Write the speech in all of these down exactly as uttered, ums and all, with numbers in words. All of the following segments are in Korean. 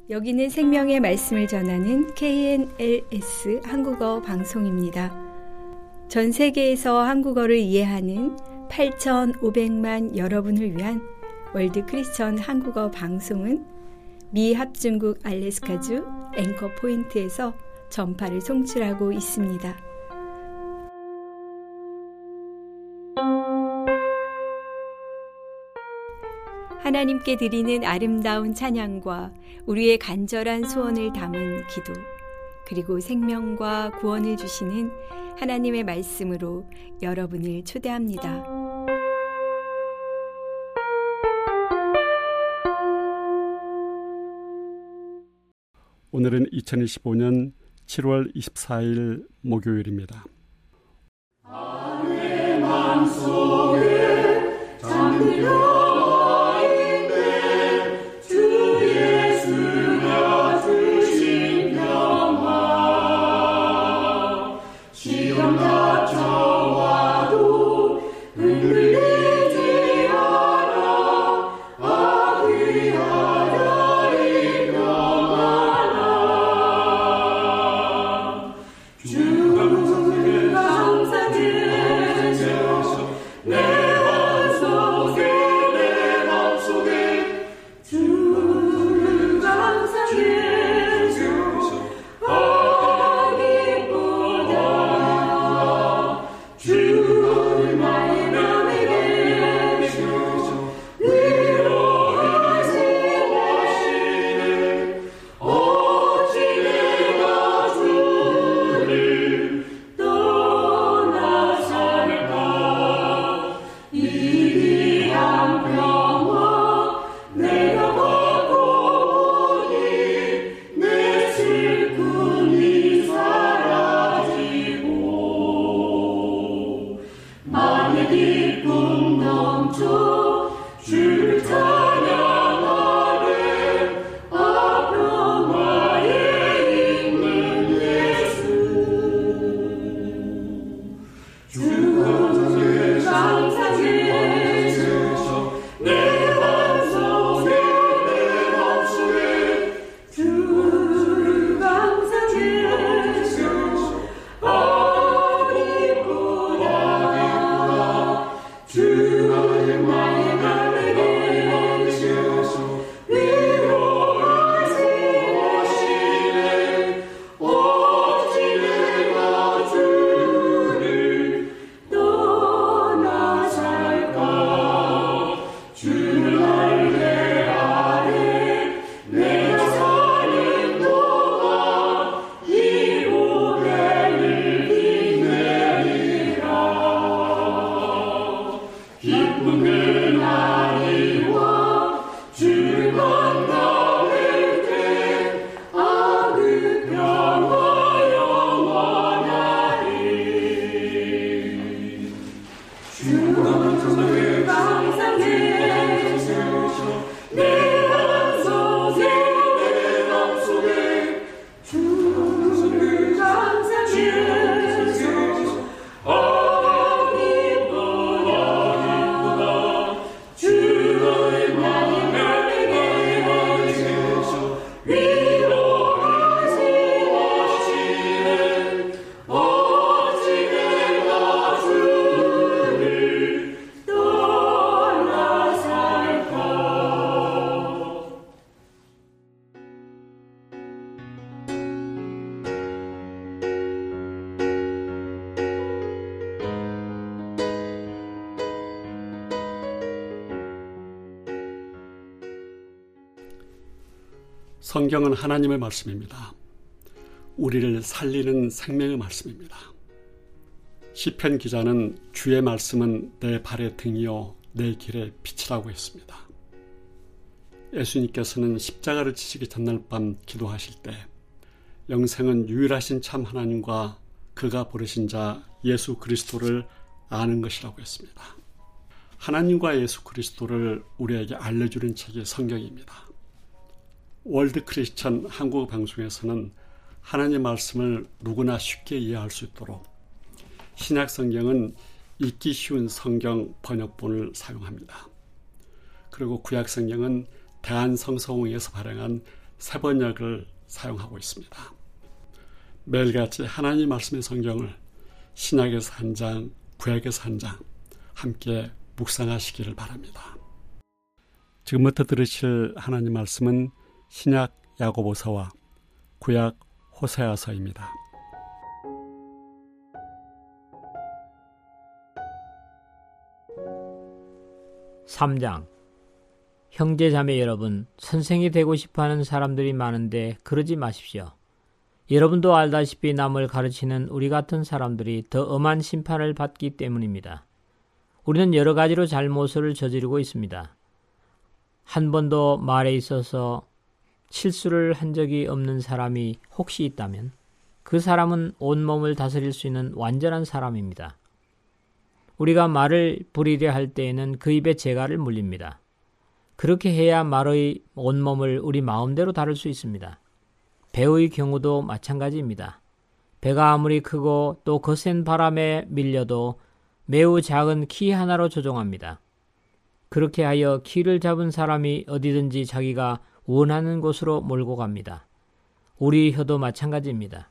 여기는 생명의 말씀을 전하는 케이엔엘에스 한국어 방송입니다. 전 세계에서 한국어를 이해하는 팔천오백만 여러분을 위한 월드 크리스천 한국어 방송은 미 합중국 알래스카주 앵커 포인트에서 전파를 송출하고 있습니다. 하나님께 드리는 아름다운 찬양과 우리의 간절한 소원을 담은 기도, 그리고 생명과 구원을 주시는 하나님의 말씀으로 여러분을 초대합니다. 오늘은 이천이십오 년 칠월 이십사일 목요일입니다. 내 맘속에 잠들어 성경은 하나님의 말씀입니다. 우리를 살리는 생명의 말씀입니다. 시편 기자는 주의 말씀은 내 발의 등이요 내 길의 빛이라고 했습니다. 예수님께서는 십자가를 지시기 전날 밤 기도하실 때 영생은 유일하신 참 하나님과 그가 부르신 자 예수 그리스도를 아는 것이라고 했습니다. 하나님과 예수 그리스도를 우리에게 알려주는 책이 성경입니다. 월드 크리스천 한국어 방송에서는 하나님의 말씀을 누구나 쉽게 이해할 수 있도록 신약 성경은 읽기 쉬운 성경 번역본을 사용합니다. 그리고 구약 성경은 대한성서공회에서 발행한 세 번역을 사용하고 있습니다. 매일같이 하나님 말씀의 성경을 신약에서 한 장, 구약에서 한 장 함께 묵상하시기를 바랍니다. 지금부터 들으실 하나님 말씀은 신약 야고보서와 구약 호세아서입니다. 삼 장. 형제 자매 여러분, 선생이 되고 싶어하는 사람들이 많은데 그러지 마십시오. 여러분도 알다시피 남을 가르치는 우리 같은 사람들이 더 엄한 심판을 받기 때문입니다. 우리는 여러 가지로 잘못을 저지르고 있습니다. 한 번도 말에 있어서 실수를 한 적이 없는 사람이 혹시 있다면 그 사람은 온몸을 다스릴 수 있는 완전한 사람입니다. 우리가 말을 부리려 할 때에는 그 입에 재갈을 물립니다. 그렇게 해야 말의 온몸을 우리 마음대로 다룰 수 있습니다. 배의 경우도 마찬가지입니다. 배가 아무리 크고 또 거센 바람에 밀려도 매우 작은 키 하나로 조종합니다. 그렇게 하여 키를 잡은 사람이 어디든지 자기가 원하는 곳으로 몰고 갑니다. 우리 혀도 마찬가지입니다.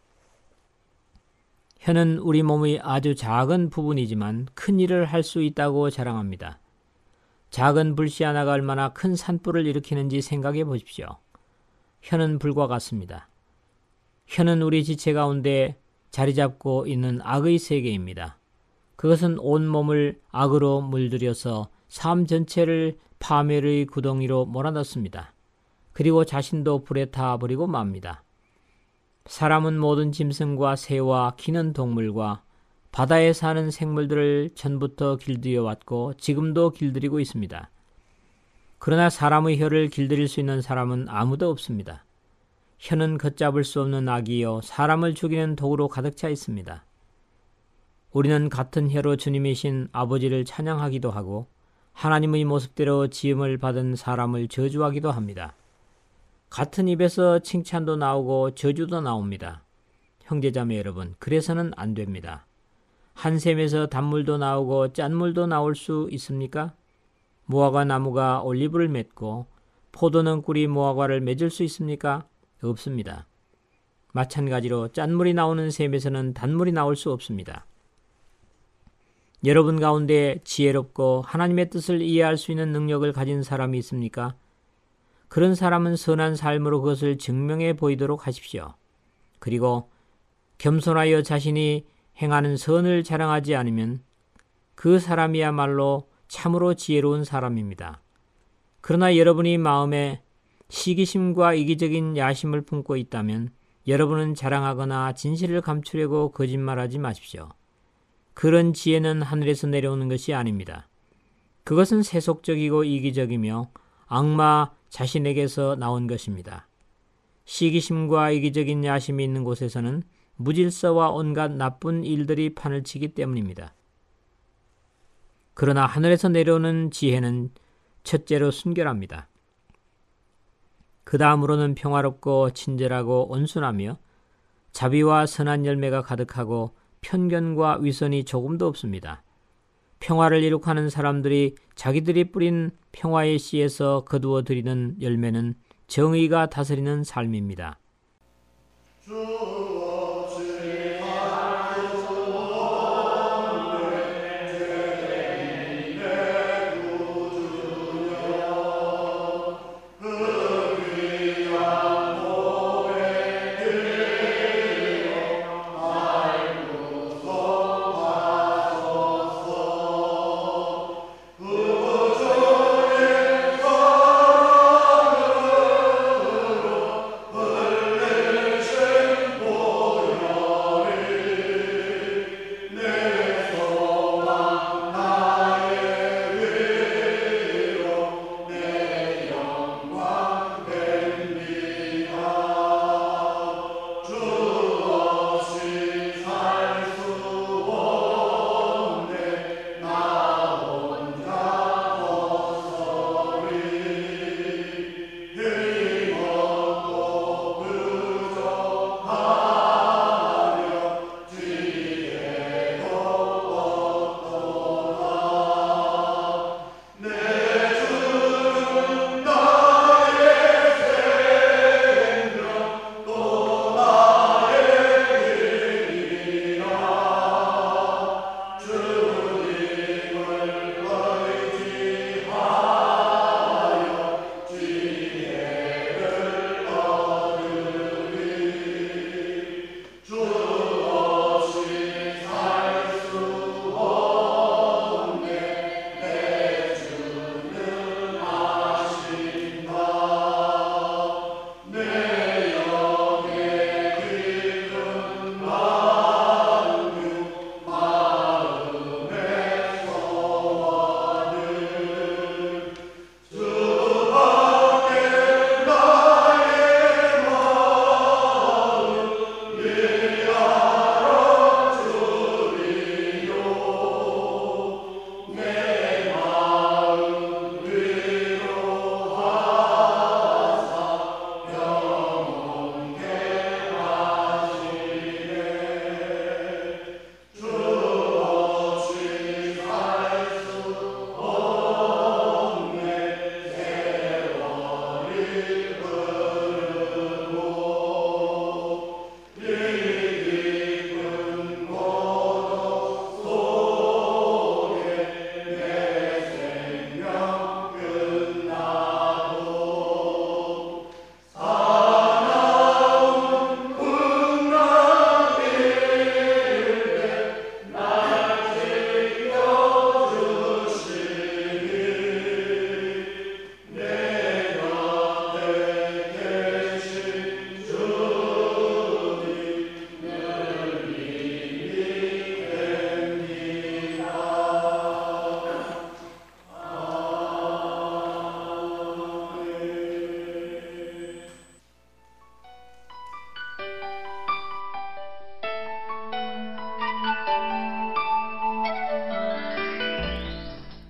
혀는 우리 몸의 아주 작은 부분이지만 큰 일을 할 수 있다고 자랑합니다. 작은 불씨 하나가 얼마나 큰 산불을 일으키는지 생각해 보십시오. 혀는 불과 같습니다. 혀는 우리 지체 가운데 자리 잡고 있는 악의 세계입니다. 그것은 온몸을 악으로 물들여서 삶 전체를 파멸의 구덩이로 몰아넣습니다. 그리고 자신도 불에 타버리고 맙니다. 사람은 모든 짐승과 새와 기는 동물과 바다에 사는 생물들을 전부터 길들여 왔고 지금도 길들이고 있습니다. 그러나 사람의 혀를 길들일 수 있는 사람은 아무도 없습니다. 혀는 걷잡을 수 없는 악이요 사람을 죽이는 독으로 가득 차 있습니다. 우리는 같은 혀로 주님이신 아버지를 찬양하기도 하고 하나님의 모습대로 지음을 받은 사람을 저주하기도 합니다. 같은 입에서 칭찬도 나오고 저주도 나옵니다. 형제자매 여러분, 그래서는 안 됩니다. 한 샘에서 단물도 나오고 짠물도 나올 수 있습니까? 무화과 나무가 올리브를 맺고 포도는 꿀이 무화과를 맺을 수 있습니까? 없습니다. 마찬가지로 짠물이 나오는 샘에서는 단물이 나올 수 없습니다. 여러분 가운데 지혜롭고 하나님의 뜻을 이해할 수 있는 능력을 가진 사람이 있습니까? 그런 사람은 선한 삶으로 그것을 증명해 보이도록 하십시오. 그리고 겸손하여 자신이 행하는 선을 자랑하지 않으면 그 사람이야말로 참으로 지혜로운 사람입니다. 그러나 여러분이 마음에 시기심과 이기적인 야심을 품고 있다면 여러분은 자랑하거나 진실을 감추려고 거짓말하지 마십시오. 그런 지혜는 하늘에서 내려오는 것이 아닙니다. 그것은 세속적이고 이기적이며 악마 자신에게서 나온 것입니다. 시기심과 이기적인 야심이 있는 곳에서는 무질서와 온갖 나쁜 일들이 판을 치기 때문입니다. 그러나 하늘에서 내려오는 지혜는 첫째로 순결합니다. 그 다음으로는 평화롭고 친절하고 온순하며 자비와 선한 열매가 가득하고 편견과 위선이 조금도 없습니다. 평화를 이룩하는 사람들이 자기들이 뿌린 평화의 씨에서 거두어 들이는 열매는 정의가 다스리는 삶입니다.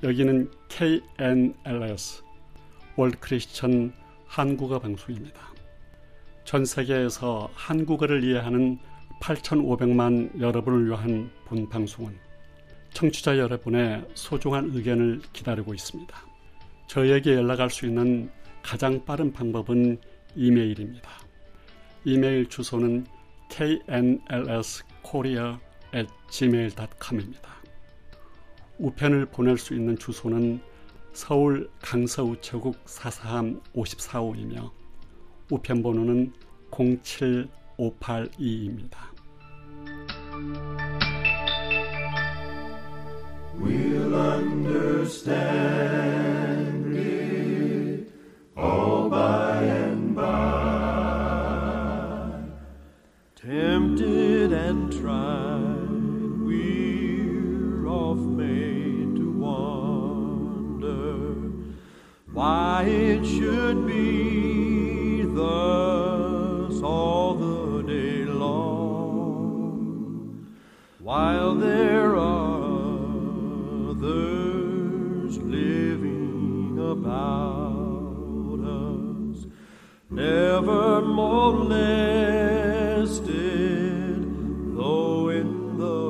여기는 케이 엔 엘 에스 월드 크리스천 한국어 방송입니다. 전 세계에서 한국어를 이해하는 팔천오백만 여러분을 위한 본 방송은 청취자 여러분의 소중한 의견을 기다리고 있습니다. 저에게 연락할 수 있는 가장 빠른 방법은 이메일입니다. 이메일 주소는 케이 엔 엘 에스 코리아 앳 지메일 닷 컴입니다. 우편을 보낼 수 있는 주소는 서울 강서우체국 사사함 오십사호이며 우편 번호는 공칠오팔이입니다. We'll understand it all by and by. Tempted and tried, we're oft made to wonder why it should be thus all the day long, while there are others living about us, never molested, though in the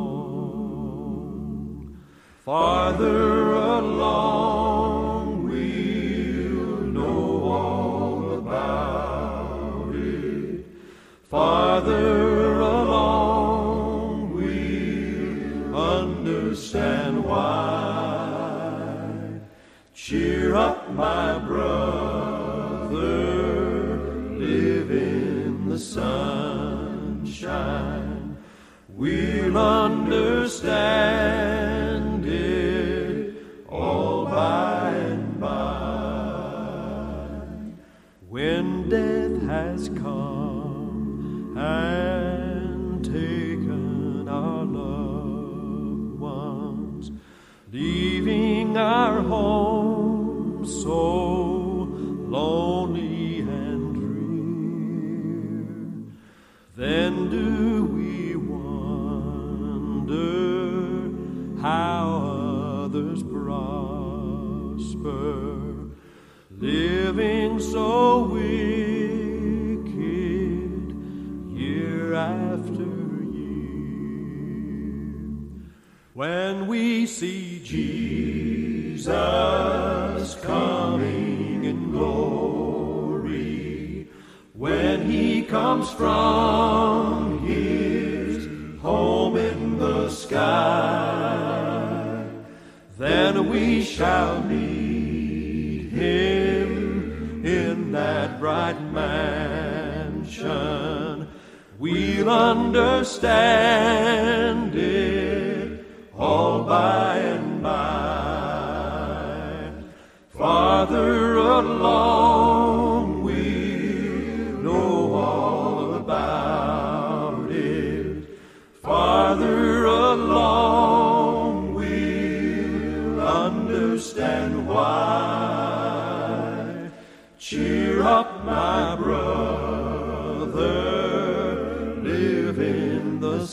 wrong. Farther along, we'll know all about it. Farther along, we'll understand why. Cheer up, my brother, live in the sunshine. We'll understand it all by and by. When death has come and taken our loved ones, leaving our home so lonely and drear, then do we wonder how others prosper, living so wicked year after when we see Jesus coming in glory, when he comes from his home in the sky, then we shall meet him in that bright mansion. We'll understand it all by and by. Farther along, we'll know all about it. Farther along, we'll understand why. Cheer up, my brother, live in the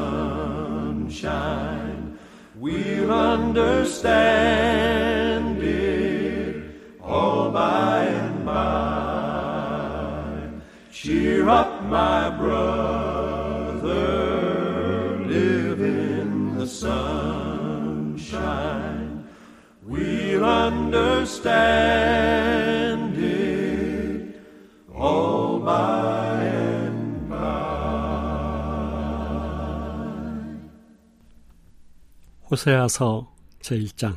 sunshine. We'll understand it all by and by. Cheer up, my brother, live in the sunshine. We'll understand it all by and by. 호세아서 제일 장.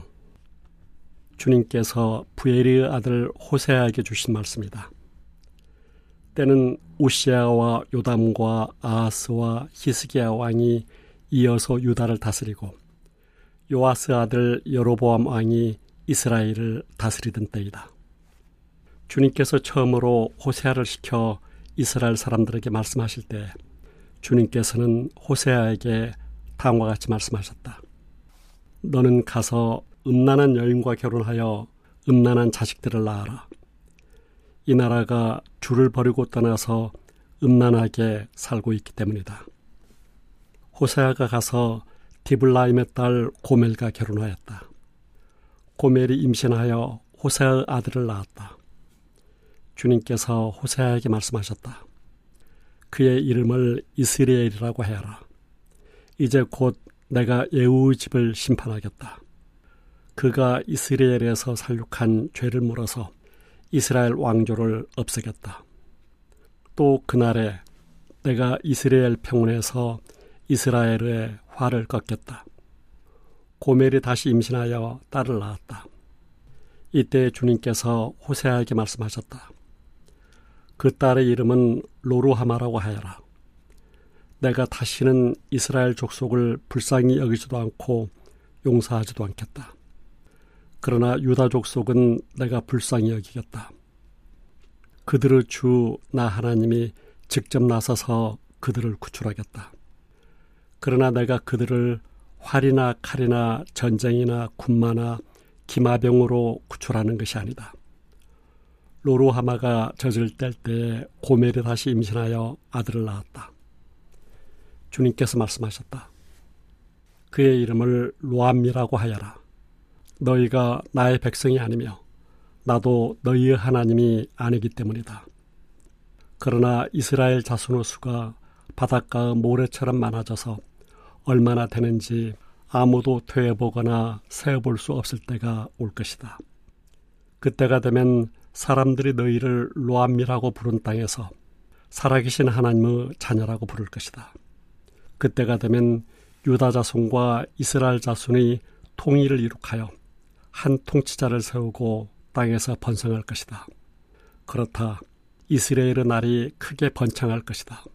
주님께서 부엘의 아들 호세아에게 주신 말씀이다. 때는 우시아와 요담과 아하스와 히스기야 왕이 이어서 유다를 다스리고 요아스 아들 여로보암 왕이 이스라엘을 다스리던 때이다. 주님께서 처음으로 호세아를 시켜 이스라엘 사람들에게 말씀하실 때 주님께서는 호세아에게 다음과 같이 말씀하셨다. 너는 가서 음란한 여인과 결혼하여 음란한 자식들을 낳아라. 이 나라가 주를 버리고 떠나서 음란하게 살고 있기 때문이다. 호세아가 가서 디블라임의 딸 고멜과 결혼하였다. 고멜이 임신하여 호세아의 아들을 낳았다. 주님께서 호세아에게 말씀하셨다. 그의 이름을 이스라엘이라고 해라. 이제 곧 내가 예후의 집을 심판하겠다. 그가 이스라엘에서 살육한 죄를 물어서 이스라엘 왕조를 없애겠다. 또 그날에 내가 이스라엘 평원에서 이스라엘의 화를 꺾겠다. 고멜이 다시 임신하여 딸을 낳았다. 이때 주님께서 호세아에게 말씀하셨다. 그 딸의 이름은 로루하마라고 하여라. 내가 다시는 이스라엘 족속을 불쌍히 여기지도 않고 용서하지도 않겠다. 그러나 유다 족속은 내가 불쌍히 여기겠다. 그들의 주 나 하나님이 직접 나서서 그들을 구출하겠다. 그러나 내가 그들을 활이나 칼이나 전쟁이나 군마나 기마병으로 구출하는 것이 아니다. 로루하마가 젖을 뗄 때에 고멜이 다시 임신하여 아들을 낳았다. 주님께서 말씀하셨다. 그의 이름을 로암미라고 하여라. 너희가 나의 백성이 아니며 나도 너희의 하나님이 아니기 때문이다. 그러나 이스라엘 자손의 수가 바닷가의 모래처럼 많아져서 얼마나 되는지 아무도 되어보거나 세어볼 수 없을 때가 올 것이다. 그때가 되면 사람들이 너희를 로암미라고 부른 땅에서 살아계신 하나님의 자녀라고 부를 것이다. 그때가 되면 유다 자손과 이스라엘 자손이 통일을 이룩하여 한 통치자를 세우고 땅에서 번성할 것이다. 그렇다. 이스라엘의 날이 크게 번창할 것이다.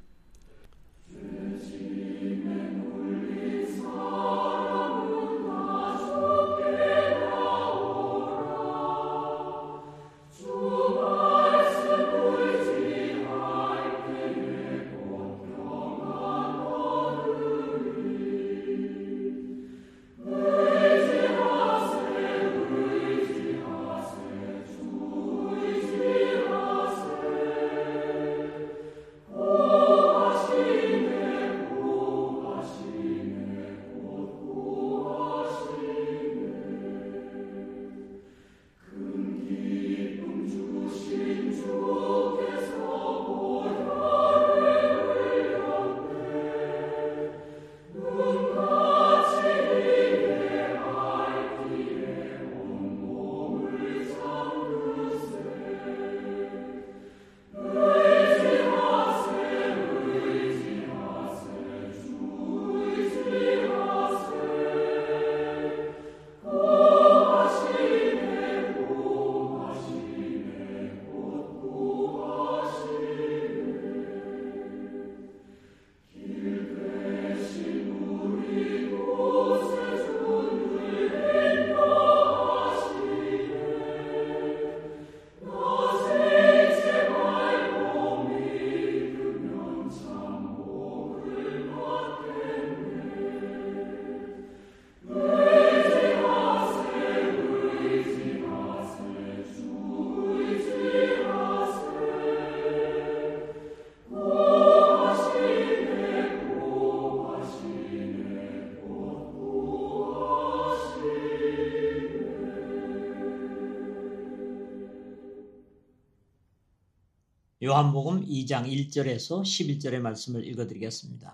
요한복음 이 장 일 절에서 십일 절의 말씀을 읽어드리겠습니다.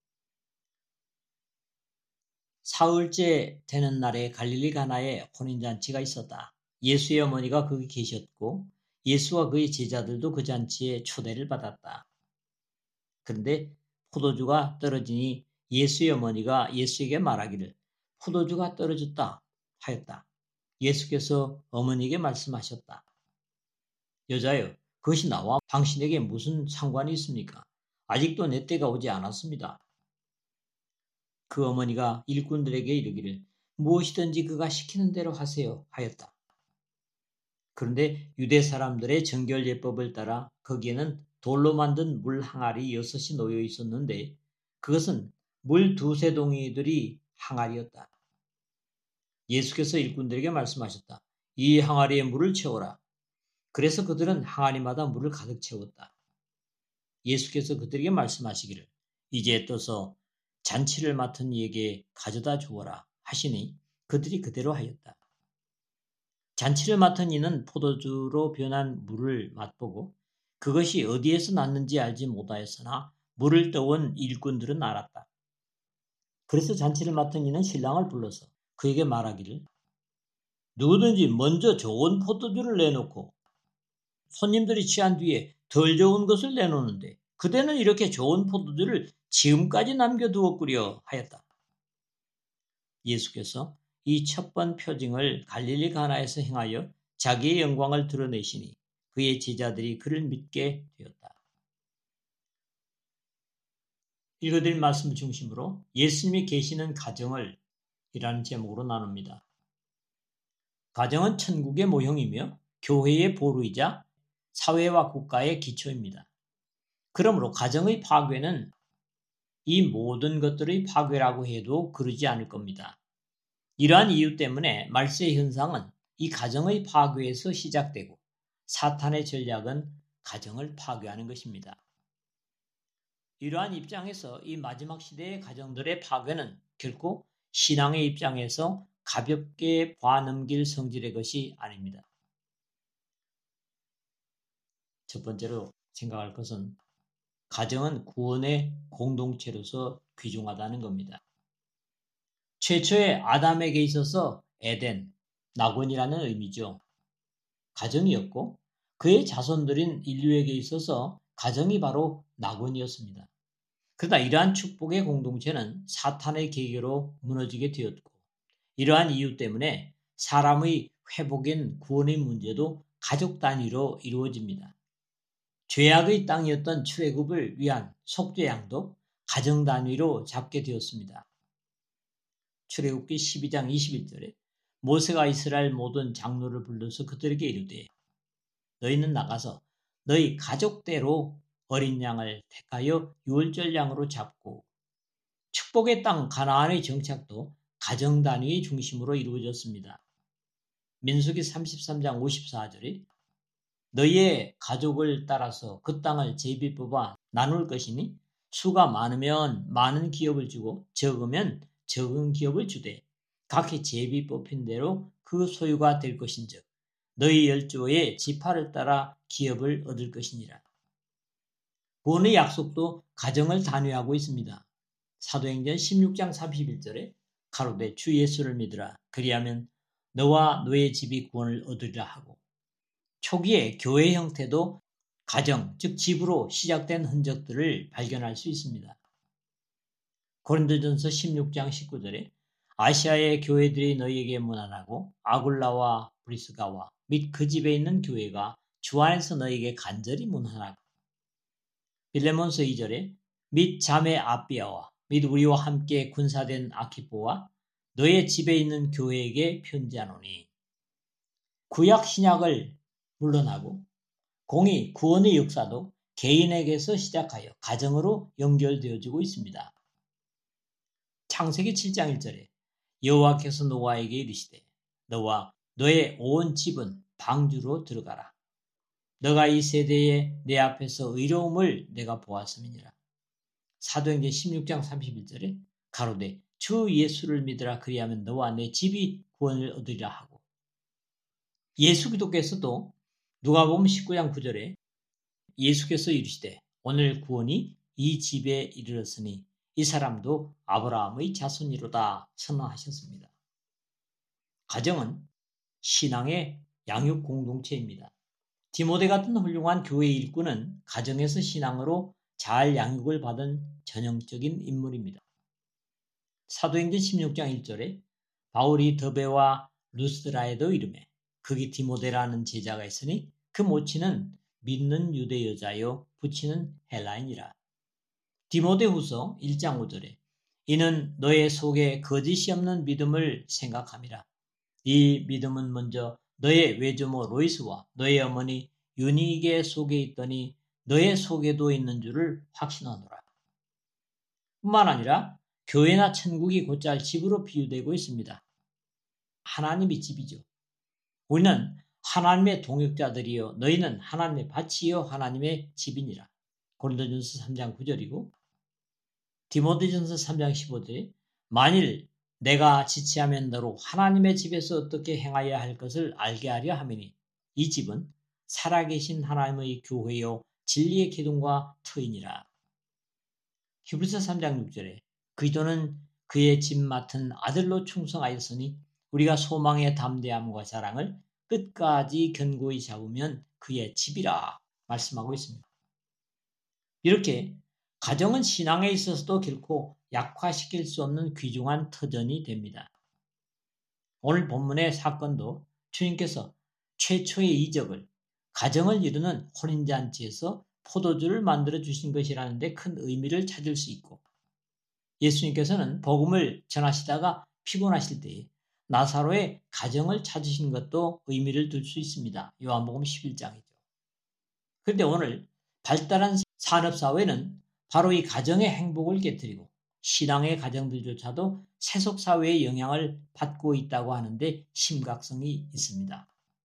사흘째 되는 날에 갈릴리 가나에 혼인잔치가 있었다. 예수의 어머니가 거기 계셨고 예수와 그의 제자들도 그 잔치에 초대를 받았다. 그런데 포도주가 떨어지니 예수의 어머니가 예수에게 말하기를 포도주가 떨어졌다 하였다. 예수께서 어머니에게 말씀하셨다. 여자여, 그것이 나와 당신에게 무슨 상관이 있습니까? 아직도 내 때가 오지 않았습니다. 그 어머니가 일꾼들에게 이르기를 무엇이든지 그가 시키는 대로 하세요 하였다. 그런데 유대 사람들의 정결 예법을 따라 거기에는 돌로 만든 물 항아리 여섯이 놓여 있었는데 그것은 물 두세 동이들이 항아리였다. 예수께서 일꾼들에게 말씀하셨다. 이 항아리에 물을 채워라. 그래서 그들은 항아리마다 물을 가득 채웠다. 예수께서 그들에게 말씀하시기를 이제 떠서 잔치를 맡은 이에게 가져다 주어라 하시니 그들이 그대로 하였다. 잔치를 맡은 이는 포도주로 변한 물을 맛보고 그것이 어디에서 났는지 알지 못하였으나 물을 떠온 일꾼들은 알았다. 그래서 잔치를 맡은 이는 신랑을 불러서 그에게 말하기를 누구든지 먼저 좋은 포도주를 내놓고 손님들이 취한 뒤에 덜 좋은 것을 내놓는데 그대는 이렇게 좋은 포도주를 지금까지 남겨두었구려 하였다. 예수께서 이 첫 번 표징을 갈릴리 가나에서 행하여 자기의 영광을 드러내시니 그의 제자들이 그를 믿게 되었다. 읽어드린 말씀을 중심으로 예수님이 계시는 가정을 이라는 제목으로 나눕니다. 가정은 천국의 모형이며 교회의 보루이자 사회와 국가의 기초입니다. 그러므로 가정의 파괴는 이 모든 것들의 파괴라고 해도 그러지 않을 겁니다. 이러한 이유 때문에 말세의 현상은 이 가정의 파괴에서 시작되고 사탄의 전략은 가정을 파괴하는 것입니다. 이러한 입장에서 이 마지막 시대의 가정들의 파괴는 결코 신앙의 입장에서 가볍게 봐넘길 성질의 것이 아닙니다. 첫 번째로 생각할 것은 가정은 구원의 공동체로서 귀중하다는 겁니다. 최초의 아담에게 있어서 에덴, 낙원이라는 의미죠. 가정이었고 그의 자손들인 인류에게 있어서 가정이 바로 낙원이었습니다. 그러나 이러한 축복의 공동체는 사탄의 계계로 무너지게 되었고 이러한 이유 때문에 사람의 회복인 구원의 문제도 가족 단위로 이루어집니다. 죄악의 땅이었던 출애굽을 위한 속죄양도 가정 단위로 잡게 되었습니다. 출애굽기 십이 장 이십일 절에 모세가 이스라엘 모든 장로를 불러서 그들에게 이르되 너희는 나가서 너희 가족대로 어린 양을 택하여 유월절 양으로 잡고 축복의 땅 가나안의 정착도 가정 단위의 중심으로 이루어졌습니다. 민수기 삼십삼 장 오십사 절에 너희의 가족을 따라서 그 땅을 제비 뽑아 나눌 것이니 수가 많으면 많은 기업을 주고 적으면 적은 기업을 주되 각기 제비 뽑힌 대로 그 소유가 될 것인즉 너희 열조의 지파를 따라 기업을 얻을 것이니라. 구원의 약속도 가정을 단위하고 있습니다. 사도행전 십육 장 삼십일 절에 가로되 주 예수를 믿으라 그리하면 너와 너의 집이 구원을 얻으리라 하고 초기에 교회 형태도 가정, 즉 집으로 시작된 흔적들을 발견할 수 있습니다. 고린도전서 십육 장 십구 절에 아시아의 교회들이 너희에게 문안하고 아굴라와 브리스가와 및 그 집에 있는 교회가 주 안에서 너희에게 간절히 문안하고 빌레몬서 이 절에 및 자매 아비아와 및 우리와 함께 군사된 아키포와 너의 집에 있는 교회에게 편지하노니 구약 신약을 물러나고 공의 구원의 역사도 개인에게서 시작하여 가정으로 연결되어지고 있습니다. 창세기 칠 장 일 절에 여호와께서 노아에게 이르시되 너와 너의 온 집은 방주로 들어가라. 너가 이 세대에 내 앞에서 의로움을 내가 보았음이니라. 사도행전 십육 장 삼십일 절에 가로되 주 예수를 믿으라 그리하면 너와 내 집이 구원을 얻으리라 하고 예수 기독께서도 누가복음 십구 장 구 절에 예수께서 이르시되 오늘 구원이 이 집에 이르렀으니 이 사람도 아브라함의 자손이로다 선언하셨습니다. 가정은 신앙의 양육 공동체입니다. 디모데 같은 훌륭한 교회 일꾼은 가정에서 신앙으로 잘 양육을 받은 전형적인 인물입니다. 사도행전 십육 장 일 절에 바울이 더베와 루스드라에도 이르매 거기 디모데라는 제자가 있으니 그 모친은 믿는 유대 여자요 부친은 헬라인이라. 디모데후서 일 장 오 절에 이는 너의 속에 거짓이 없는 믿음을 생각함이라. 이 믿음은 먼저 너의 외조모 로이스와 너의 어머니 유니게 속에 있더니 너의 속에도 있는 줄을 확신하노라. 뿐만 아니라 교회나 천국이 곧잘 집으로 비유되고 있습니다. 하나님이 집이죠. 우리는 하나님의 동역자들이요 너희는 하나님의 밭이요 하나님의 집이니라. 고린도전서 삼 장 구 절이고 디모데전서 삼 장 십오 절에 만일 내가 지체하면 너로 하나님의 집에서 어떻게 행하여야 할 것을 알게 하려 함이니 이 집은 살아계신 하나님의 교회요 진리의 기둥과 터이니라. 히브리서 삼 장 육 절에 그리스도는 그의 집 맡은 아들로 충성하였으니 우리가 소망의 담대함과 자랑을 끝까지 견고히 잡으면 그의 집이라 말씀하고 있습니다. 이렇게 가정은 신앙에 있어서도 결코 약화시킬 수 없는 귀중한 터전이 됩니다. 오늘 본문의 사건도 주님께서 최초의 이적을 가정을 이루는 혼인잔치에서 포도주를 만들어 주신 것이라는 데 큰 의미를 찾을 수 있고, 예수님께서는 복음을 전하시다가 피곤하실 때에 나사로의 가정을 찾으신 것도 의미를 둘 수 있습니다. 요한복음 십일 장이죠. 그런데 오늘 발달한 산업사회는 바로 이 가정의 행복을 깨뜨리고 신앙의 가정들조차도 세속사회의 영향을 받고 있다고 하는데 심각성이 있습니다.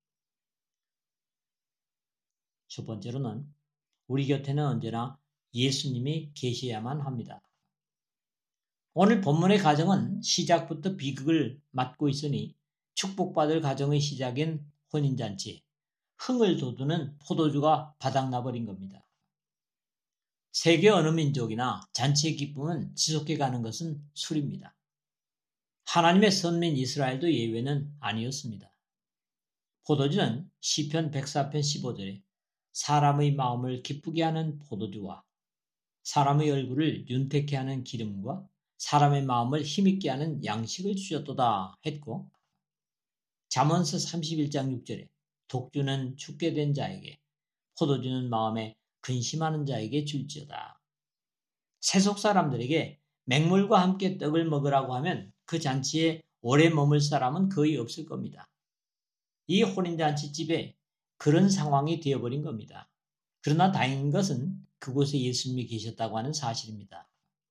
첫 번째로는 우리 곁에는 언제나 예수님이 계셔야만 합니다. 오늘 본문의 가정은 시작부터 비극을 맞고 있으니 축복받을 가정의 시작인 혼인잔치에 흥을 돋우는 포도주가 바닥나버린 겁니다. 세계 어느 민족이나 잔치의 기쁨은 지속해 가는 것은 술입니다. 하나님의 선민 이스라엘도 예외는 아니었습니다. 포도주는 시편 백사 편 십오 절에 사람의 마음을 기쁘게 하는 포도주와 사람의 얼굴을 윤택케 하는 기름과 사람의 마음을 힘있게 하는 양식을 주셨도다 했고, 잠언서 삼십일 장 육 절에 독주는 죽게 된 자에게 포도주는 마음에 근심하는 자에게 줄지어다. 세속 사람들에게 맹물과 함께 떡을 먹으라고 하면 그 잔치에 오래 머물 사람은 거의 없을 겁니다. 이 혼인잔치집에 그런 상황이 되어버린 겁니다. 그러나 다행인 것은 그곳에 예수님이 계셨다고 하는 사실입니다.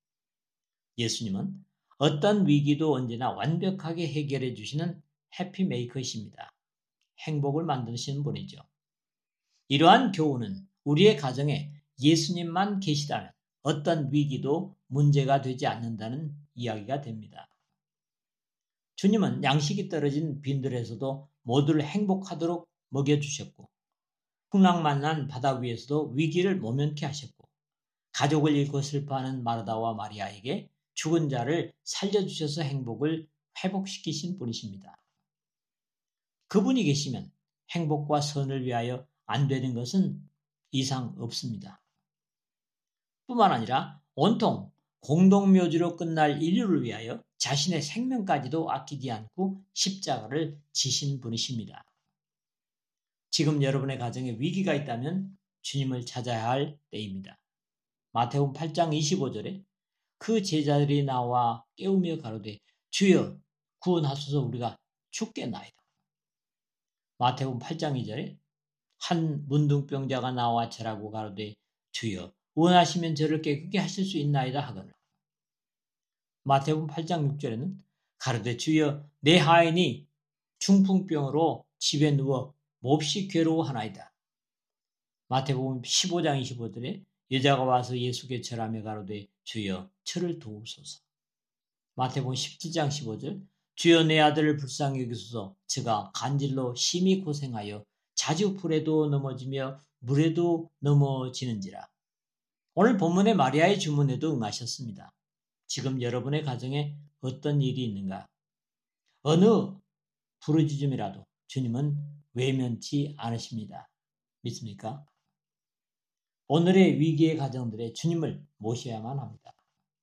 예수님은 어떤 위기도 언제나 완벽하게 해결해 주시는 해피메이커이십니다. 행복을 만드시는 분이죠. 이러한 교훈은 우리의 가정에 예수님만 계시다면 어떤 위기도 문제가 되지 않는다는 이야기가 됩니다. 주님은 양식이 떨어진 빈들에서도 모두를 행복하도록 먹여주셨고, 풍랑만난 바다 위에서도 위기를 모면케 하셨고, 가족을 잃고 슬퍼하는 마르다와 마리아에게 죽은 자를 살려주셔서 행복을 회복시키신 분이십니다. 그분이 계시면 행복과 선을 위하여 안 되는 것은 이상 없습니다. 뿐만 아니라 온통 공동묘지로 끝날 인류를 위하여 자신의 생명까지도 아끼지 않고 십자가를 지신 분이십니다. 지금 여러분의 가정에 위기가 있다면 주님을 찾아야 할 때입니다. 마태복음 팔 장 이십오 절에 그 제자들이 나와 깨우며 가로되 주여 구원하소서 우리가 죽겠나이다. 마태복음 팔 장 이 절에 한 문둥병자가 나와 절하고 가로되 주여 원하시면 저를 깨끗게 하실 수 있나이다 하거늘. 마태복음 팔 장 육 절에는 가로되 주여 내 하인이 중풍병으로 집에 누워 몹시 괴로워하나이다. 마태복음 십오 장 이십오 절에 여자가 와서 예수께 절하며 가로되 주여 저를 도우소서. 마태복음 십칠 장 십오 절 주여 내 아들을 불쌍히 여기소서. 저가 간질로 심히 고생하여 자주 불에도 넘어지며 물에도 넘어지는지라. 오늘 본문의 마리아의 주문에도 응하셨습니다. 지금 여러분의 가정에 어떤 일이 있는가? 어느 부르짖음이라도 주님은 외면치 않으십니다. 믿습니까? 오늘의 위기의 가정들의 주님을 모셔야만 합니다.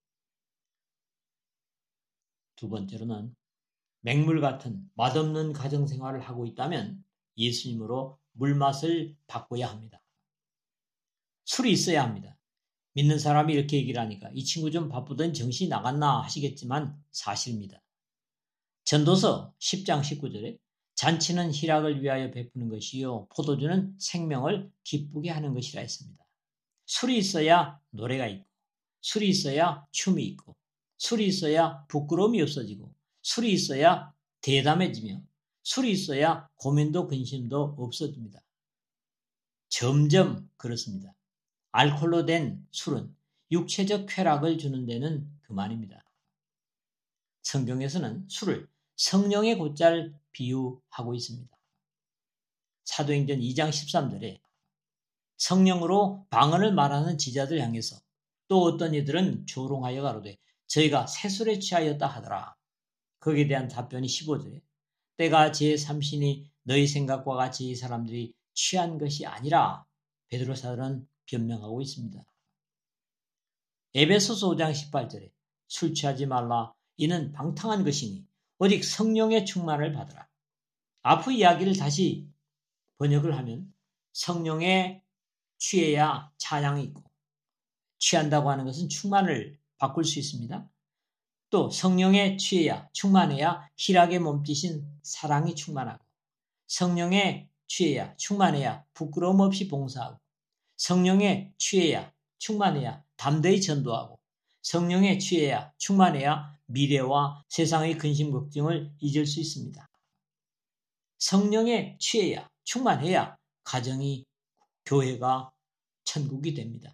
두 번째로는 맹물 같은 맛없는 가정생활을 하고 있다면 예수님으로 물맛을 바꿔야 합니다. 술이 있어야 합니다. 믿는 사람이 이렇게 얘기를 하니까 이 친구 좀 바쁘더니 정신이 나갔나 하시겠지만 사실입니다. 전도서 십 장 십구 절에 잔치는 희락을 위하여 베푸는 것이요 포도주는 생명을 기쁘게 하는 것이라 했습니다. 술이 있어야 노래가 있고, 술이 있어야 춤이 있고, 술이 있어야 부끄러움이 없어지고, 술이 있어야 대담해지며, 술이 있어야 고민도 근심도 없어집니다. 점점 그렇습니다. 알코올로 된 술은 육체적 쾌락을 주는 데는 그만입니다. 성경에서는 술을 성령의 곧잘 비유하고 있습니다. 사도행전 이 장 십삼 절에 성령으로 방언을 말하는 지자들 향해서 또 어떤 이들은 조롱하여 가로되 저희가 새술에 취하였다 하더라. 거기에 대한 답변이 십오 절에 때가 제삼신이 너희 생각과 같이 이 사람들이 취한 것이 아니라 베드로 사도는 변명하고 있습니다. 에베소서 오 장 십팔 절에 술 취하지 말라 이는 방탕한 것이니 오직 성령의 충만을 받으라. 앞의 이야기를 다시 번역을 하면 성령에 취해야 찬양이 있고 취한다고 하는 것은 충만을 바꿀 수 있습니다. 또 성령에 취해야 충만해야 희락의 몸짓인 사랑이 충만하고 성령에 취해야 충만해야 부끄러움 없이 봉사하고 성령에 취해야 충만해야 담대히 전도하고 성령에 취해야 충만해야 미래와 세상의 근심 걱정을 잊을 수 있습니다. 성령에 취해야 충만해야 가정이 교회가 천국이 됩니다.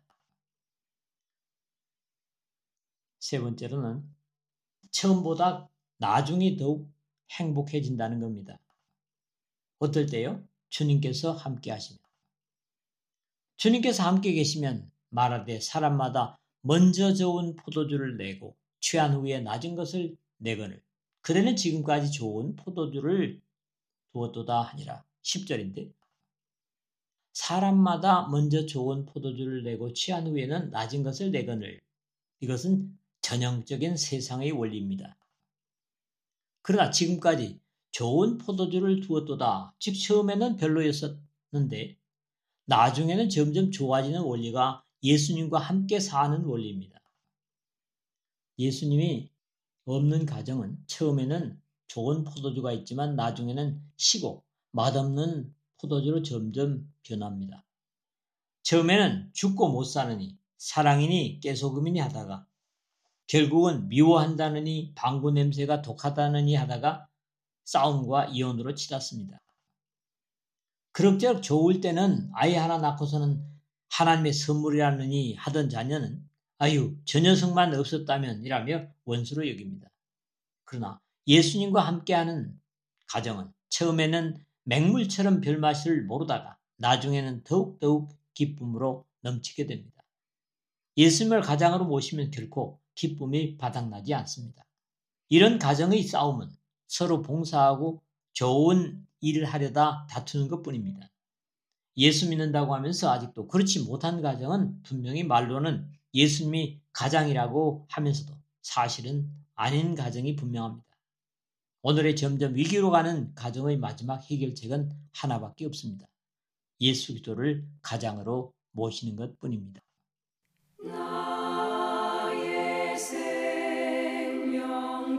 세 번째로는 처음보다 나중에 더욱 행복해진다는 겁니다. 어떨 때요? 주님께서 함께 하시면. 주님께서 함께 계시면 말하되 사람마다 먼저 좋은 포도주를 내고 취한 후에 낮은 것을 내거늘 그대는 지금까지 좋은 포도주를 두었도다 하니라. 십 절인데 사람마다 먼저 좋은 포도주를 내고 취한 후에는 낮은 것을 내거늘 이것은 전형적인 세상의 원리입니다. 그러나 지금까지 좋은 포도주를 두었도다. 즉 처음에는 별로였었는데 나중에는 점점 좋아지는 원리가 예수님과 함께 사는 원리입니다. 예수님이 없는 가정은 처음에는 좋은 포도주가 있지만 나중에는 시고 맛없는 포도주로 점점 변합니다. 처음에는 죽고 못 사느니 사랑이니 깨소금이니 하다가 결국은 미워한다느니 방구 냄새가 독하다느니 하다가 싸움과 이혼으로 치닫습니다. 그럭저럭 좋을 때는 아이 하나 낳고서는 하나님의 선물이라느니 하던 자녀는 아유 저 녀석만 없었다면 이라며 원수로 여깁니다. 그러나 예수님과 함께하는 가정은 처음에는 맹물처럼 별맛을 모르다가 나중에는 더욱더욱 기쁨으로 넘치게 됩니다. 예수님을 가장으로 모시면 결코 기쁨이 바닥나지 않습니다. 이런 가정의 싸움은 서로 봉사하고 좋은 일을 하려다 다투는 것뿐입니다. 예수 믿는다고 하면서 아직도 그렇지 못한 가정은 분명히 말로는 예수님이 가장이라고 하면서도 사실은 아닌 가정이 분명합니다. 오늘의 점점 위기로 가는 가정의 마지막 해결책은 하나밖에 없습니다. 예수 그리스도를 가장으로 모시는 것뿐입니다. 나의 생명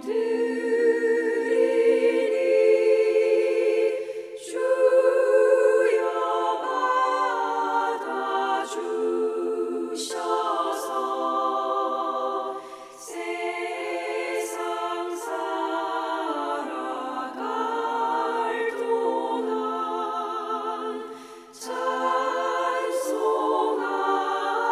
찬송하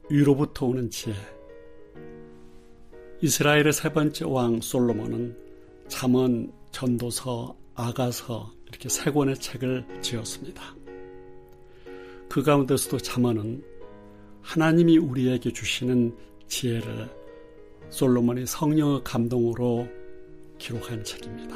위로부터 오는 지혜. 이스라엘의 세 번째 왕 솔로몬은 잠언, 전도서, 아가서 이렇게 세 권의 책을 지었습니다. 그 가운데서도 잠언은 하나님이 우리에게 주시는 지혜를 솔로몬이 성령의 감동으로 기록한 책입니다.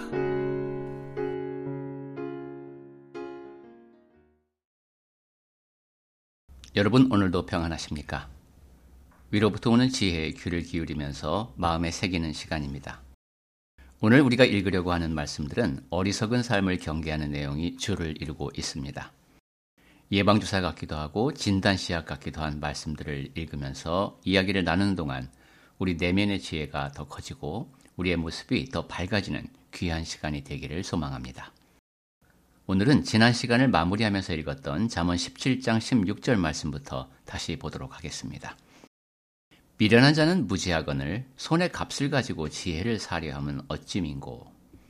여러분, 오늘도 평안하십니까? 위로부터 오는 지혜에 귀를 기울이면서 마음에 새기는 시간입니다. 오늘 우리가 읽으려고 하는 말씀들은 어리석은 삶을 경계하는 내용이 주를 이루고 있습니다. 예방주사 같기도 하고 진단시약 같기도 한 말씀들을 읽으면서 이야기를 나누는 동안 우리 내면의 지혜가 더 커지고 우리의 모습이 더 밝아지는 귀한 시간이 되기를 소망합니다. 오늘은 지난 시간을 마무리하면서 읽었던 잠언 십칠 장 십육 절 말씀부터 다시 보도록 하겠습니다. 미련한 자는 무지하거늘 손에 값을 가지고 지혜를 사려 함은 어찌 민고.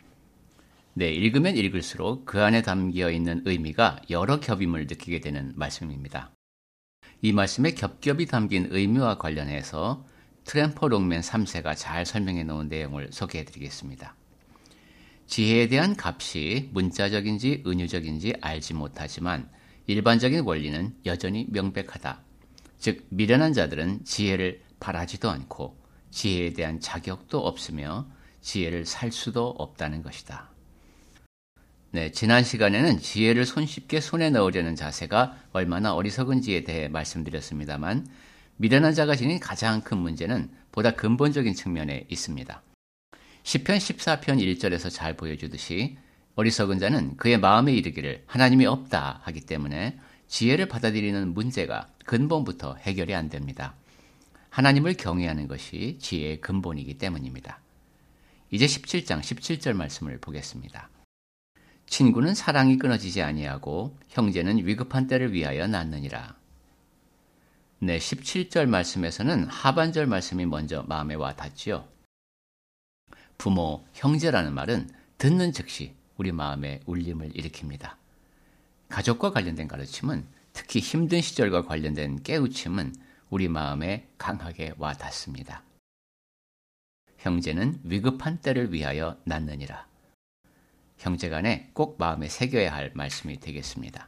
네, 읽으면 읽을수록 그 안에 담겨 있는 의미가 여러 겹임을 느끼게 되는 말씀입니다. 이 말씀에 겹겹이 담긴 의미와 관련해서 트램퍼 롱맨 삼 세가 잘 설명해 놓은 내용을 소개해 드리겠습니다. 지혜에 대한 값이 문자적인지 은유적인지 알지 못하지만 일반적인 원리는 여전히 명백하다. 즉, 미련한 자들은 지혜를 바라지도 않고 지혜에 대한 자격도 없으며 지혜를 살 수도 없다는 것이다. 네, 지난 시간에는 지혜를 손쉽게 손에 넣으려는 자세가 얼마나 어리석은지에 대해 말씀드렸습니다만 미련한 자가 지닌 가장 큰 문제는 보다 근본적인 측면에 있습니다. 시편 십사 편 일 절에서 잘 보여주듯이 어리석은 자는 그의 마음에 이르기를 하나님이 없다 하기 때문에 지혜를 받아들이는 문제가 근본부터 해결이 안 됩니다. 하나님을 경외하는 것이 지혜의 근본이기 때문입니다. 이제 십칠 장 십칠 절 말씀을 보겠습니다. 친구는 사랑이 끊어지지 아니하고 형제는 위급한 때를 위하여 낳느니라. 네, 십칠 절 말씀에서는 하반절 말씀이 먼저 마음에 와 닿지요. 부모, 형제라는 말은 듣는 즉시 우리 마음에 울림을 일으킵니다. 가족과 관련된 가르침은, 특히 힘든 시절과 관련된 깨우침은 우리 마음에 강하게 와 닿습니다. 형제는 위급한 때를 위하여 낳느니라. 형제간에 꼭 마음에 새겨야 할 말씀이 되겠습니다.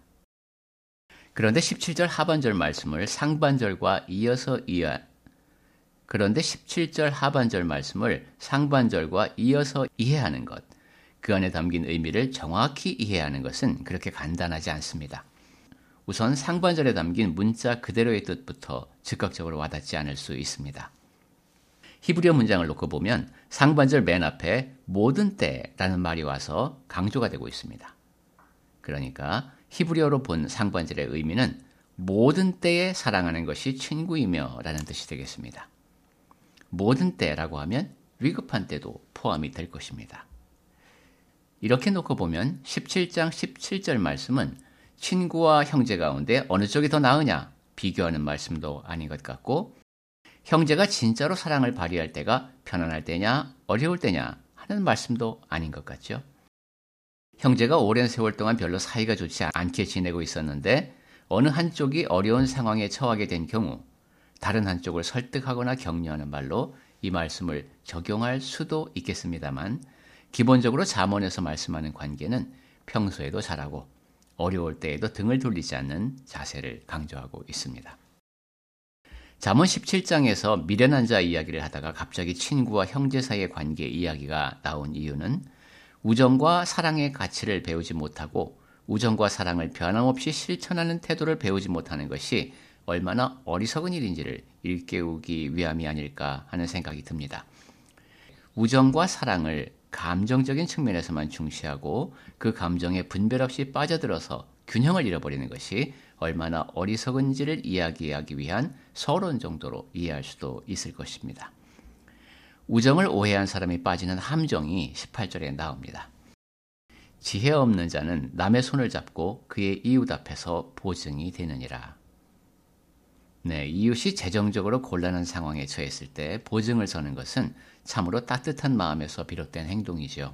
그런데 십칠 절 하반절 말씀을 상반절과 이어서 이어 그런데 십칠 절 하반절 말씀을 상반절과 이어서 이해하는 것, 그 안에 담긴 의미를 정확히 이해하는 것은 그렇게 간단하지 않습니다. 우선 상반절에 담긴 문자 그대로의 뜻부터 즉각적으로 와닿지 않을 수 있습니다. 히브리어 문장을 놓고 보면 상반절 맨 앞에 모든 때라는 말이 와서 강조가 되고 있습니다. 그러니까 히브리어로 본 상반절의 의미는 모든 때에 사랑하는 것이 친구이며 라는 뜻이 되겠습니다. 모든 때라고 하면 위급한 때도 포함이 될 것입니다. 이렇게 놓고 보면 십칠 장 십칠 절 말씀은 친구와 형제 가운데 어느 쪽이 더 나으냐 비교하는 말씀도 아닌 것 같고, 형제가 진짜로 사랑을 발휘할 때가 편안할 때냐 어려울 때냐 하는 말씀도 아닌 것 같죠. 형제가 오랜 세월 동안 별로 사이가 좋지 않게 지내고 있었는데 어느 한쪽이 어려운 상황에 처하게 된 경우 다른 한쪽을 설득하거나 격려하는 말로 이 말씀을 적용할 수도 있겠습니다만, 기본적으로 잠언에서 말씀하는 관계는 평소에도 잘하고 어려울 때에도 등을 돌리지 않는 자세를 강조하고 있습니다. 잠언 십칠 장에서 미련한 자 이야기를 하다가 갑자기 친구와 형제 사이의 관계 이야기가 나온 이유는 우정과 사랑의 가치를 배우지 못하고 우정과 사랑을 변함없이 실천하는 태도를 배우지 못하는 것이 얼마나 어리석은 일인지를 일깨우기 위함이 아닐까 하는 생각이 듭니다. 우정과 사랑을 감정적인 측면에서만 중시하고 그 감정에 분별 없이 빠져들어서 균형을 잃어버리는 것이 얼마나 어리석은지를 이야기하기 위한 서론 정도로 이해할 수도 있을 것입니다. 우정을 오해한 사람이 빠지는 함정이 십팔 절에 나옵니다. 지혜 없는 자는 남의 손을 잡고 그의 이웃 앞에서 보증이 되느니라. 네, 이웃이 재정적으로 곤란한 상황에 처했을 때 보증을 서는 것은 참으로 따뜻한 마음에서 비롯된 행동이죠.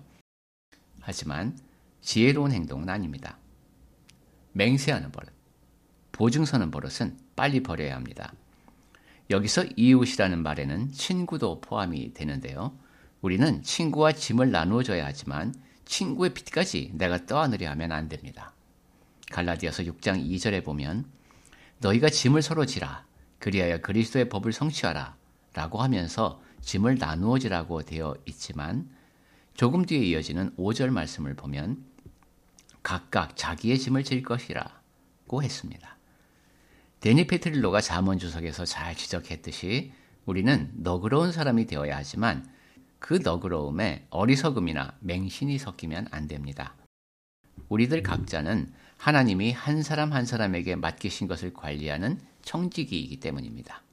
하지만 지혜로운 행동은 아닙니다. 맹세하는 버릇, 보증 서는 버릇은 빨리 버려야 합니다. 여기서 이웃이라는 말에는 친구도 포함이 되는데요. 우리는 친구와 짐을 나누어줘야 하지만 친구의 빚까지 내가 떠안으려 하면 안 됩니다. 갈라디아서 육 장 이 절에 보면 너희가 짐을 서로 지라 그리하여 그리스도의 법을 성취하라 라고 하면서 짐을 나누어 지라고 되어 있지만 조금 뒤에 이어지는 오 절 말씀을 보면 각각 자기의 짐을 질 것이라고 했습니다. 데니 페트릴로가 잠언주석에서 잘 지적했듯이 우리는 너그러운 사람이 되어야 하지만 그 너그러움에 어리석음이나 맹신이 섞이면 안 됩니다. 우리들 각자는 하나님이 한 사람 한 사람에게 맡기신 것을 관리하는 청지기이기 때문입니다.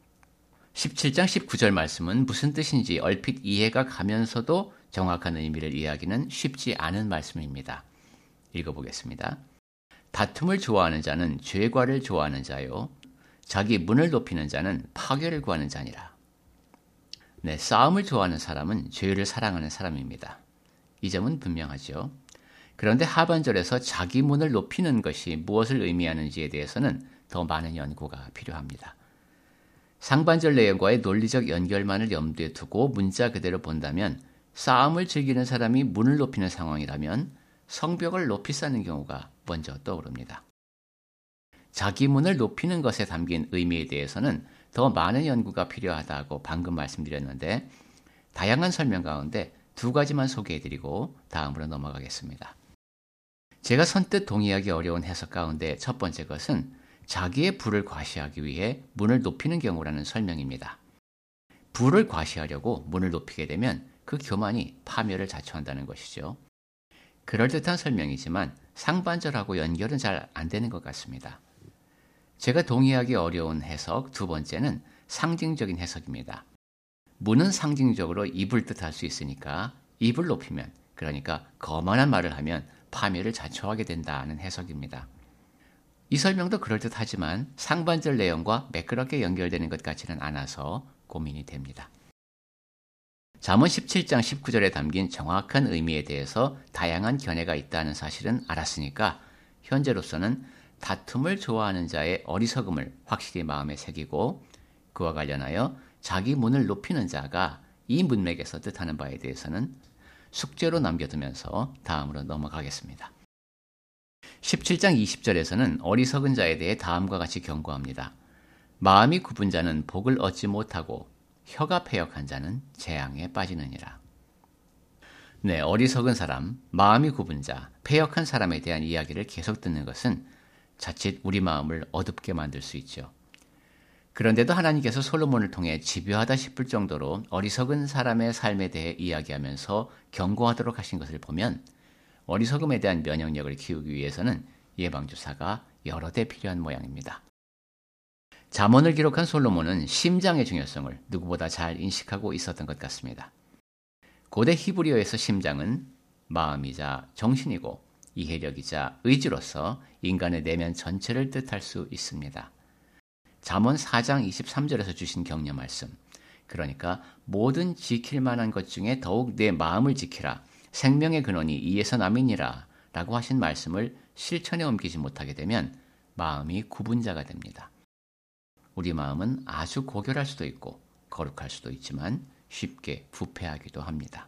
십칠 장 십구 절 말씀은 무슨 뜻인지 얼핏 이해가 가면서도 정확한 의미를 이해하기는 쉽지 않은 말씀입니다. 읽어보겠습니다. 다툼을 좋아하는 자는 죄과를 좋아하는 자요. 자기 문을 높이는 자는 파괴를 구하는 자니라. 네, 싸움을 좋아하는 사람은 죄를 사랑하는 사람입니다. 이 점은 분명하죠. 그런데 하반절에서 자기 문을 높이는 것이 무엇을 의미하는지에 대해서는 더 많은 연구가 필요합니다. 상반절 내용과의 논리적 연결만을 염두에 두고 문자 그대로 본다면 싸움을 즐기는 사람이 문을 높이는 상황이라면 성벽을 높이 쌓는 경우가 먼저 떠오릅니다. 자기 문을 높이는 것에 담긴 의미에 대해서는 더 많은 연구가 필요하다고 방금 말씀드렸는데 다양한 설명 가운데 두 가지만 소개해드리고 다음으로 넘어가겠습니다. 제가 선뜻 동의하기 어려운 해석 가운데 첫 번째 것은 자기의 부를 과시하기 위해 문을 높이는 경우라는 설명입니다. 부를 과시하려고 문을 높이게 되면 그 교만이 파멸을 자초한다는 것이죠. 그럴듯한 설명이지만 상반절하고 연결은 잘 안 되는 것 같습니다. 제가 동의하기 어려운 해석 두 번째는 상징적인 해석입니다. 문은 상징적으로 입을 뜻할 수 있으니까 입을 높이면, 그러니까 거만한 말을 하면 파멸을 자초하게 된다는 해석입니다. 이 설명도 그럴듯하지만 상반절 내용과 매끄럽게 연결되는 것 같지는 않아서 고민이 됩니다. 잠언 십칠 장 십구 절에 담긴 정확한 의미에 대해서 다양한 견해가 있다는 사실은 알았으니까 현재로서는 다툼을 좋아하는 자의 어리석음을 확실히 마음에 새기고 그와 관련하여 자기 문을 높이는 자가 이 문맥에서 뜻하는 바에 대해서는 숙제로 남겨두면서 다음으로 넘어가겠습니다. 십칠 장 이십 절에서는 어리석은 자에 대해 다음과 같이 경고합니다. 마음이 굽은 자는 복을 얻지 못하고 혀가 패역한 자는 재앙에 빠지느니라. 네, 어리석은 사람, 마음이 굽은 자, 패역한 사람에 대한 이야기를 계속 듣는 것은 자칫 우리 마음을 어둡게 만들 수 있죠. 그런데도 하나님께서 솔로몬을 통해 집요하다 싶을 정도로 어리석은 사람의 삶에 대해 이야기하면서 경고하도록 하신 것을 보면 어리석음에 대한 면역력을 키우기 위해서는 예방주사가 여러 대 필요한 모양입니다. 잠언을 기록한 솔로몬은 심장의 중요성을 누구보다 잘 인식하고 있었던 것 같습니다. 고대 히브리어에서 심장은 마음이자 정신이고 이해력이자 의지로서 인간의 내면 전체를 뜻할 수 있습니다. 잠언 사 장 이십삼 절에서 주신 격려 말씀, 그러니까 모든 지킬 만한 것 중에 더욱 내 마음을 지키라, 생명의 근원이 이에서 남이니라 라고 하신 말씀을 실천에 옮기지 못하게 되면 마음이 굽은 자가 됩니다. 우리 마음은 아주 고결할 수도 있고 거룩할 수도 있지만 쉽게 부패하기도 합니다.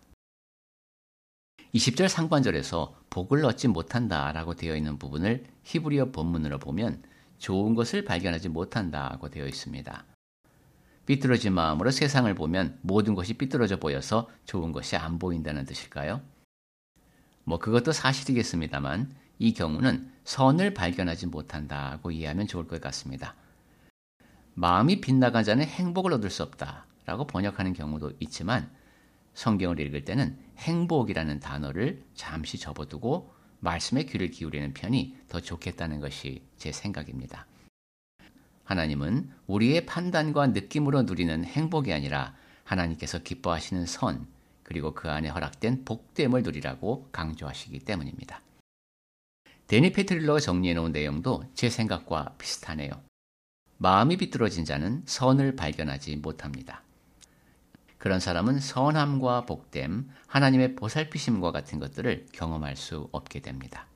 이십 절 상반절에서 복을 얻지 못한다 라고 되어 있는 부분을 히브리어 본문으로 보면 좋은 것을 발견하지 못한다고 되어 있습니다. 삐뚤어진 마음으로 세상을 보면 모든 것이 삐뚤어져 보여서 좋은 것이 안 보인다는 뜻일까요? 뭐 그것도 사실이겠습니다만 이 경우는 선을 발견하지 못한다고 이해하면 좋을 것 같습니다. 마음이 빗나간 자는 행복을 얻을 수 없다 라고 번역하는 경우도 있지만 성경을 읽을 때는 행복이라는 단어를 잠시 접어두고 말씀에 귀를 기울이는 편이 더 좋겠다는 것이 제 생각입니다. 하나님은 우리의 판단과 느낌으로 누리는 행복이 아니라 하나님께서 기뻐하시는 선, 그리고 그 안에 허락된 복됨을 누리라고 강조하시기 때문입니다. 데니 페트릴러가 정리해놓은 내용도 제 생각과 비슷하네요. 마음이 비뚤어진 자는 선을 발견하지 못합니다. 그런 사람은 선함과 복됨, 하나님의 보살피심과 같은 것들을 경험할 수 없게 됩니다.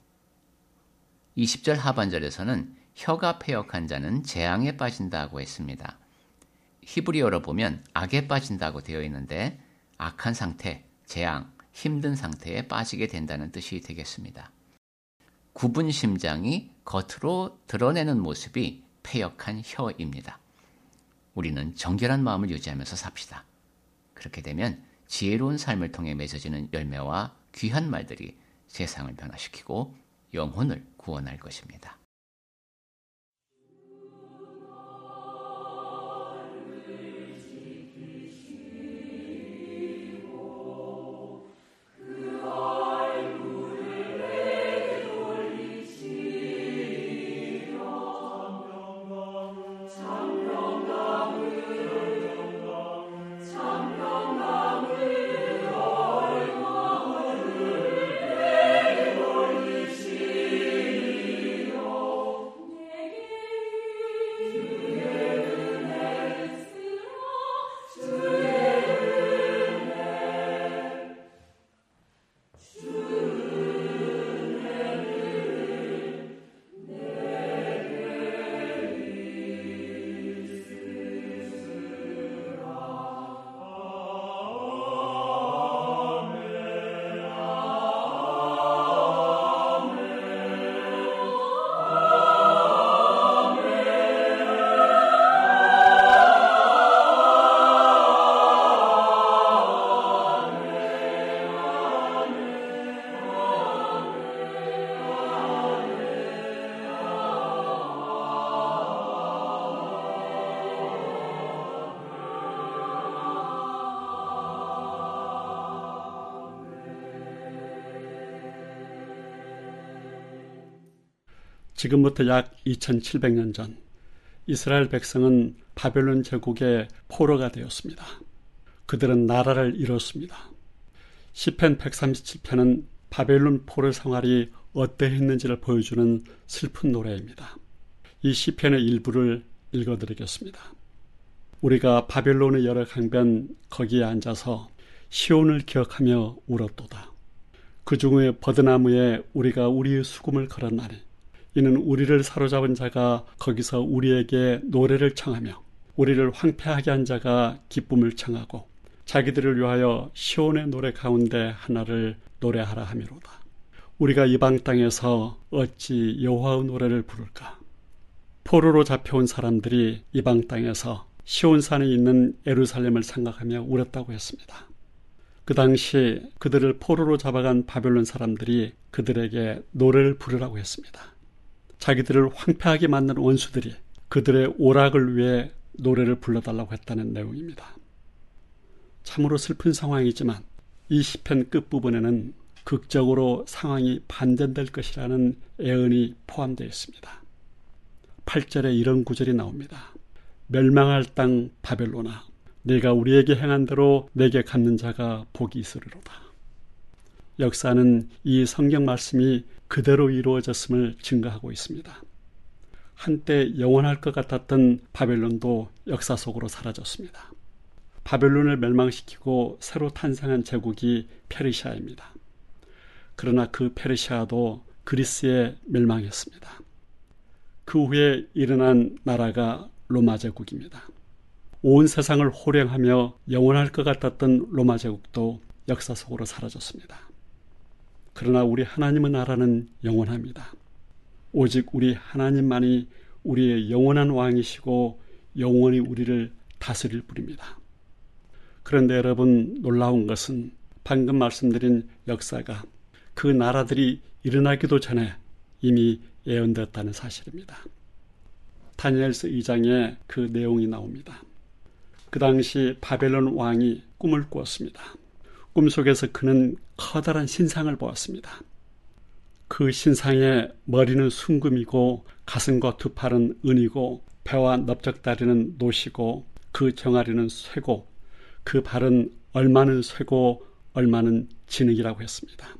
이십 절 하반절에서는 혀가 패역한 자는 재앙에 빠진다고 했습니다. 히브리어로 보면 악에 빠진다고 되어 있는데 악한 상태, 재앙, 힘든 상태에 빠지게 된다는 뜻이 되겠습니다. 굽은 심장이 겉으로 드러내는 모습이 패역한 혀입니다. 우리는 정결한 마음을 유지하면서 삽시다. 그렇게 되면 지혜로운 삶을 통해 맺어지는 열매와 귀한 말들이 세상을 변화시키고 영혼을 구원할 것입니다. 지금부터 약 이천칠백 년 전 이스라엘 백성은 바벨론 제국의 포로가 되었습니다. 그들은 나라를 잃었습니다. 시편 백삼십칠 편은 바벨론 포로 생활이 어떠했는지를 보여주는 슬픈 노래입니다. 이 시편의 일부를 읽어드리겠습니다. 우리가 바벨론의 여러 강변 거기에 앉아서 시온을 기억하며 울었도다. 그 중에 버드나무에 우리가 우리의 수금을 걸었나니 이는 우리를 사로잡은 자가 거기서 우리에게 노래를 청하며 우리를 황폐하게 한 자가 기쁨을 청하고 자기들을 위하여 시온의 노래 가운데 하나를 노래하라 하미로다. 우리가 이방 땅에서 어찌 여호와의 노래를 부를까? 포로로 잡혀온 사람들이 이방 땅에서 시온산에 있는 예루살렘을 생각하며 울었다고 했습니다. 그 당시 그들을 포로로 잡아간 바벨론 사람들이 그들에게 노래를 부르라고 했습니다. 자기들을 황폐하게 만든 원수들이 그들의 오락을 위해 노래를 불러달라고 했다는 내용입니다. 참으로 슬픈 상황이지만 이 시편 끝부분에는 극적으로 상황이 반전될 것이라는 예언이 포함되어 있습니다. 팔 절에 이런 구절이 나옵니다. 멸망할 땅 바벨론아, 네가 우리에게 행한 대로 내게 갚는 자가 복이 있으리로다. 역사는 이 성경 말씀이 그대로 이루어졌음을 증거하고 있습니다. 한때 영원할 것 같았던 바벨론도 역사 속으로 사라졌습니다. 바벨론을 멸망시키고 새로 탄생한 제국이 페르시아입니다. 그러나 그 페르시아도 그리스에 멸망했습니다. 그 후에 일어난 나라가 로마 제국입니다. 온 세상을 호령하며 영원할 것 같았던 로마 제국도 역사 속으로 사라졌습니다. 그러나 우리 하나님의 나라는 영원합니다. 오직 우리 하나님만이 우리의 영원한 왕이시고 영원히 우리를 다스릴 분입니다. 그런데 여러분, 놀라운 것은 방금 말씀드린 역사가 그 나라들이 일어나기도 전에 이미 예언되었다는 사실입니다. 다니엘서 이 장에 그 내용이 나옵니다. 그 당시 바벨론 왕이 꿈을 꾸었습니다. 꿈속에서 그는 커다란 신상을 보았습니다. 그 신상의 머리는 순금이고 가슴과 두 팔은 은이고 배와 넓적다리는 노시고 그 정아리는 쇠고 그 발은 얼마는 쇠고 얼마는 진흙이라고 했습니다.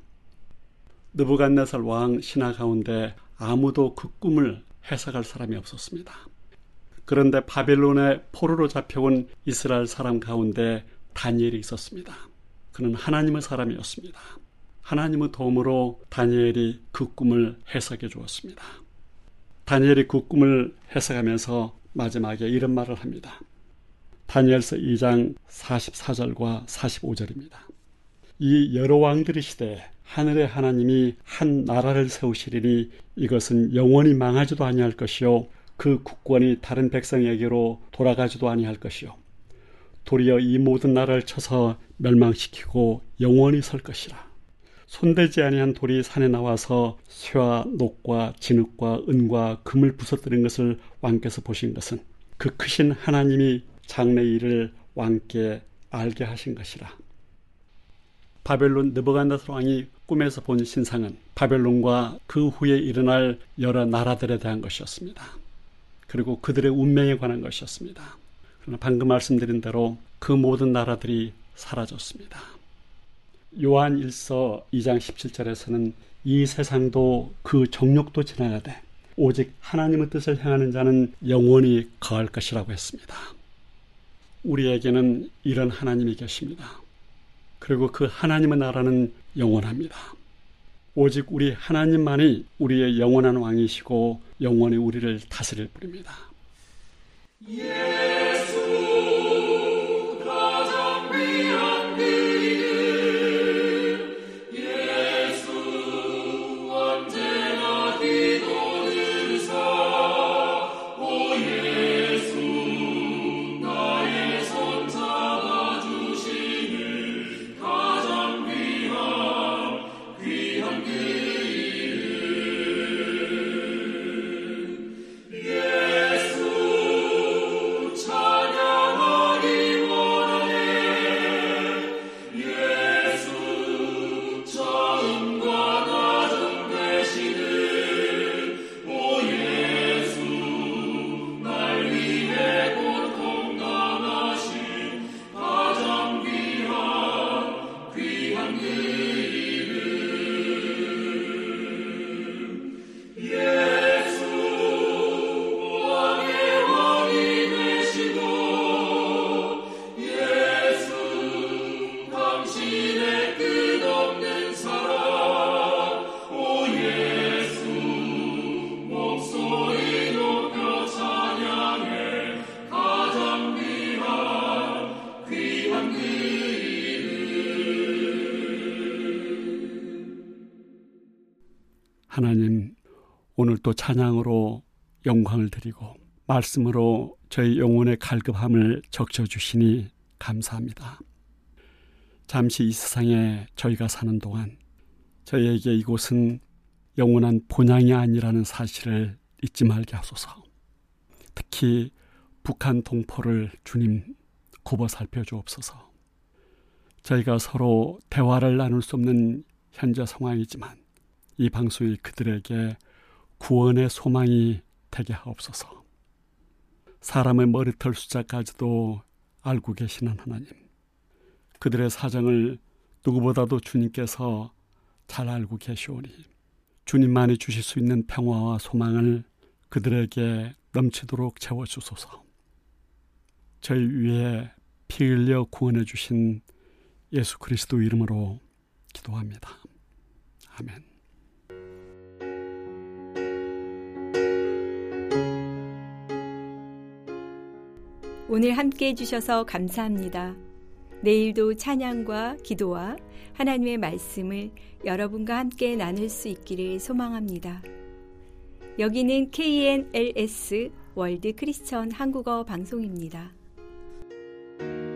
느부갓네살 왕 신하 가운데 아무도 그 꿈을 해석할 사람이 없었습니다. 그런데 바벨론의 포로로 잡혀온 이스라엘 사람 가운데 다니엘이 있었습니다. 그는 하나님의 사람이었습니다. 하나님의 도움으로 다니엘이 그 꿈을 해석해 주었습니다. 다니엘이 그 꿈을 해석하면서 마지막에 이런 말을 합니다. 다니엘서 이 장 사십사 절과 사십오 절입니다. 이 여러 왕들의 시대에 하늘의 하나님이 한 나라를 세우시리니 이것은 영원히 망하지도 아니할 것이요 그 국권이 다른 백성에게로 돌아가지도 아니할 것이요 도리어 이 모든 나라를 쳐서 멸망시키고 영원히 설 것이라. 손대지 아니한 돌이 산에 나와서 쇠와 녹과 진흙과 은과 금을 부서뜨린 것을 왕께서 보신 것은 그 크신 하나님이 장래 일을 왕께 알게 하신 것이라. 바벨론 느부갓네살 왕이 꿈에서 본 신상은 바벨론과 그 후에 일어날 여러 나라들에 대한 것이었습니다. 그리고 그들의 운명에 관한 것이었습니다. 그러나 방금 말씀드린 대로 그 모든 나라들이 사라졌습니다. 요한 일서 이 장 십칠 절에서는 이 세상도 그 정욕도 지나가되 오직 하나님의 뜻을 행하는 자는 영원히 거할 것이라고 했습니다. 우리에게는 이런 하나님이 계십니다. 그리고 그 하나님의 나라는 영원합니다. 오직 우리 하나님만이 우리의 영원한 왕이시고 영원히 우리를 다스릴 분입니다. 하나님, 오늘 또 찬양으로 영광을 드리고 말씀으로 저희 영혼의 갈급함을 적셔주시니 감사합니다. 잠시 이 세상에 저희가 사는 동안 저희에게 이곳은 영원한 본향이 아니라는 사실을 잊지 말게 하소서. 특히 북한 동포를 주님 굽어 살펴주옵소서. 저희가 서로 대화를 나눌 수 없는 현재 상황이지만 이 방송이 그들에게 구원의 소망이 되게 하옵소서. 사람의 머리털 숫자까지도 알고 계시는 하나님, 그들의 사정을 누구보다도 주님께서 잘 알고 계시오니 주님만이 주실 수 있는 평화와 소망을 그들에게 넘치도록 채워주소서. 저희 위에 피 흘려 구원해 주신 예수 그리스도 이름으로 기도합니다. 아멘. 오늘 함께 해주셔서 감사합니다. 내일도 찬양과 기도와 하나님의 말씀을 여러분과 함께 나눌 수 있기를 소망합니다. 여기는 케이엔엘에스 월드 크리스천 한국어 방송입니다.